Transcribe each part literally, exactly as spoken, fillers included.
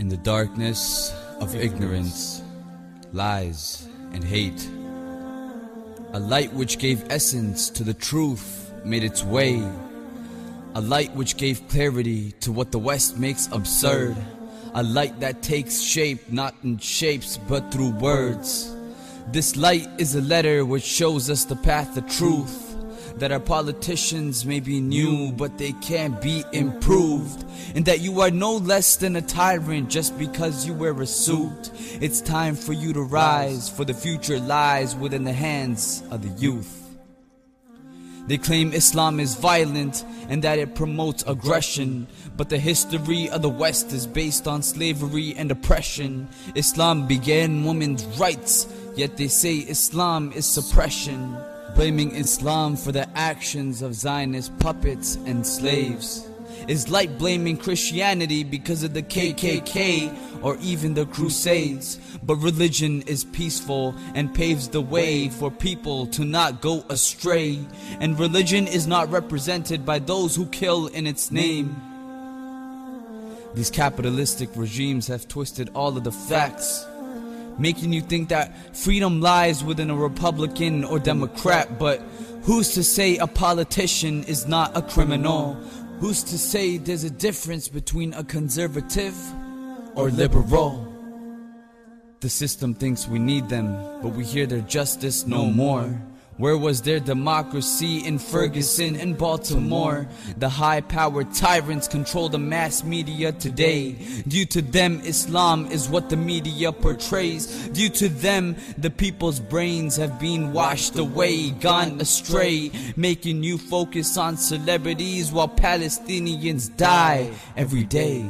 In the darkness of ignorance, lies and hate, a light which gave essence to the truth made its way. A light which gave clarity to what the West makes absurd. A light that takes shape not in shapes but through words. This light is a letter which shows us the path of truth. That our politicians may be new, but they can't be improved. And that you are no less than a tyrant just because you wear a suit. It's time for you to rise, for the future lies within the hands of the youth. They claim Islam is violent and that it promotes aggression. But the history of the West is based on slavery and oppression. Islam began women's rights, yet they say Islam is suppression. Blaming Islam for the actions of Zionist puppets and slaves is like blaming Christianity because of the K K K or even the Crusades. But religion is peaceful and paves the way for people to not go astray. And religion is not represented by those who kill in its name. These capitalistic regimes have twisted all of the facts, making you think that freedom lies within a Republican or Democrat. But who's to say a politician is not a criminal? Who's to say there's a difference between a conservative or liberal? The system thinks we need them, but we hear their justice no more. Where was their democracy in Ferguson and Baltimore? The high-powered tyrants control the mass media today. Due to them, Islam is what the media portrays. Due to them, the people's brains have been washed away, gone astray, making you focus on celebrities while Palestinians die every day.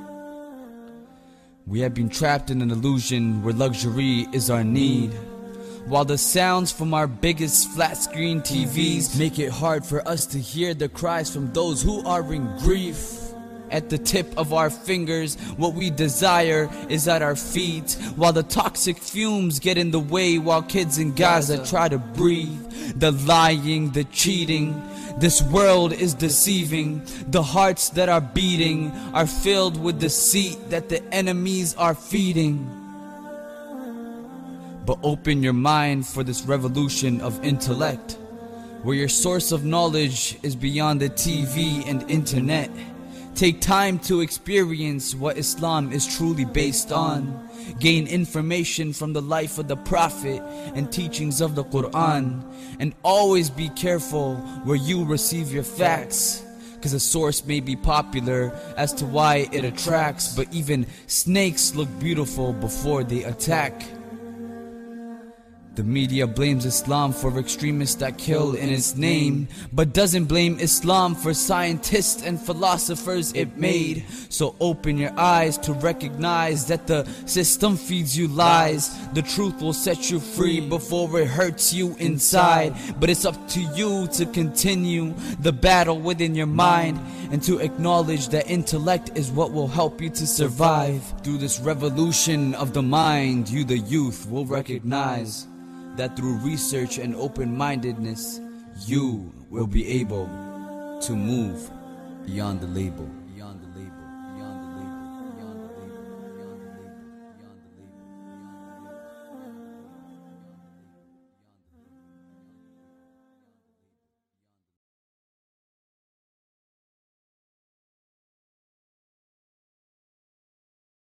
We have been trapped in an illusion where luxury is our need, while the sounds from our biggest flat screen T Vs make it hard for us to hear the cries from those who are in grief. At the tip of our fingers, what we desire is at our feet, while the toxic fumes get in the way while kids in Gaza try to breathe. The lying, the cheating, this world is deceiving. The hearts that are beating are filled with deceit that the enemies are feeding. But open your mind for this revolution of intellect, where your source of knowledge is beyond the T V and internet. Take time to experience what Islam is truly based on. Gain information from the life of the Prophet and teachings of the Quran. And always be careful where you receive your facts, cause a source may be popular as to why it attracts, but even snakes look beautiful before they attack. The media blames Islam for extremists that kill in its name, but doesn't blame Islam for scientists and philosophers it made. So open your eyes to recognize that the system feeds you lies. The truth will set you free before it hurts you inside. But it's up to you to continue the battle within your mind, and to acknowledge that intellect is what will help you to survive. Through this revolution of the mind, you the youth will recognize that through research and open-mindedness, you will be able to move beyond the label. Beyond the label.